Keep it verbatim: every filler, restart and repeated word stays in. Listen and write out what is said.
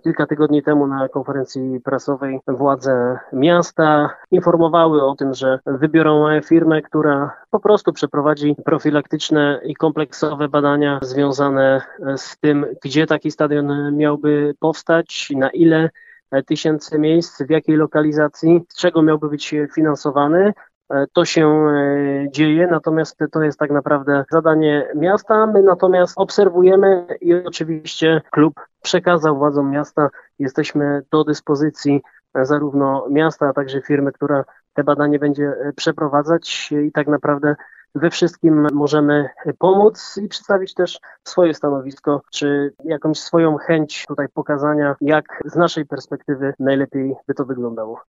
kilka tygodni temu na konferencji prasowej władze miasta informowały o tym, że wybiorą firmę, która po prostu przeprowadzi profilaktyczne i kompleksowe badania związane z tym, gdzie taki stadion miałby powstać, na ile tysięcy miejsc, w jakiej lokalizacji, z czego miałby być finansowany. To się dzieje, natomiast to jest tak naprawdę zadanie miasta. My natomiast obserwujemy i oczywiście klub przekazał władzom miasta. Jesteśmy do dyspozycji zarówno miasta, a także firmy, która te badanie będzie przeprowadzać i tak naprawdę we wszystkim możemy pomóc i przedstawić też swoje stanowisko, czy jakąś swoją chęć tutaj pokazania, jak z naszej perspektywy najlepiej by to wyglądało.